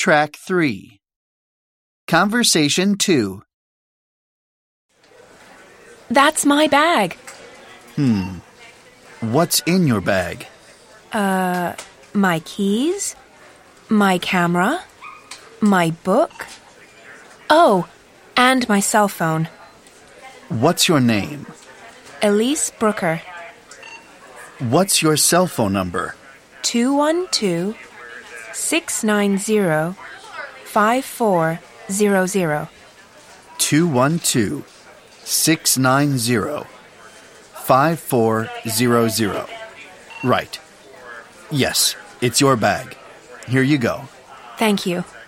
Track 3. Conversation 2. That's my bag. What's in your bag? My keys, my camera, my book. Oh, and my cell phone. What's your name? Elise Brooker. What's your cell phone number? 212-690-5400. 212-690-5400. Right. Yes, it's your bag. Here you go. Thank you.